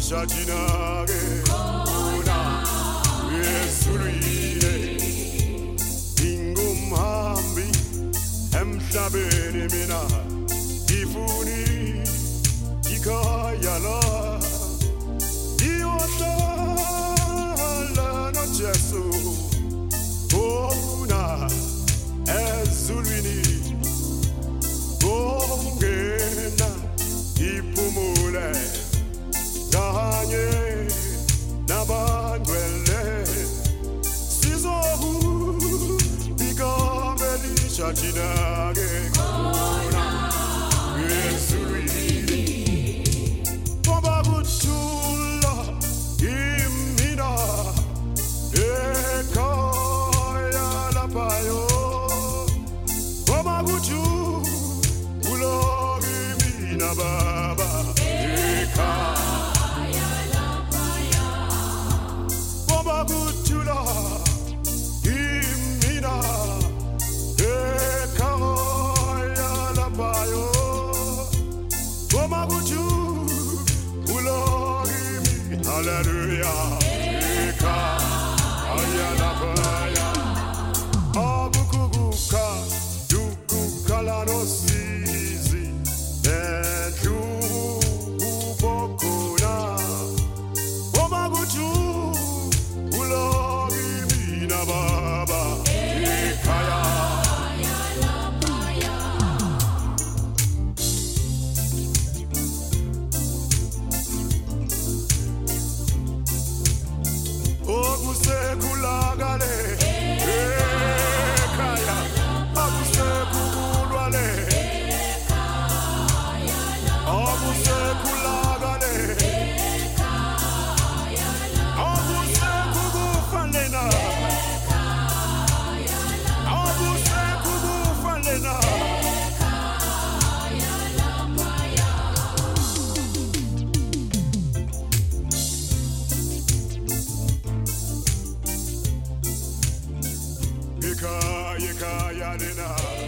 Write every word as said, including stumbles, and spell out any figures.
진하게 구나 예수를 이래 빙금함비 햄샤베리미나 이분이 이가야라 이와살라나 제수 구나 에술위니 공개나 이쁨을래 다하nye 나반괴래 시소후 비가 메리샤 지나게 구나 예수리 뽑아붙을라 임미나 에카야 나파요 뽑아붙을 울어임이나 바바 에카 Babagutula imina ekaya la bayo Babagutu ulogimi hallelujah ekaya la baya abukubuka dukukala no sizi etu ubokuna Babagutu Baba, Ekaya, Oguse kulagale, Ekaya, Oguse kulwale, Oguse kulagale, Oguse kugufalena. Yeka, yeka, yanina.